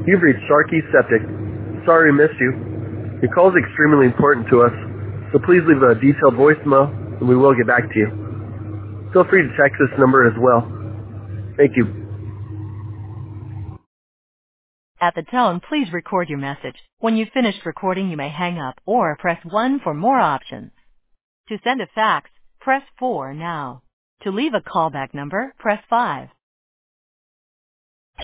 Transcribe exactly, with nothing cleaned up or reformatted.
You've reached Sharkey Septic. Sorry we missed you. Your call is extremely important to us, so please leave a detailed voicemail and we will get back to you. Feel free to text this number as well. Thank you. At the tone, please record your message. When you've finished recording, you may hang up or press one for more options. To send a fax, press four now. To leave a callback number, press five.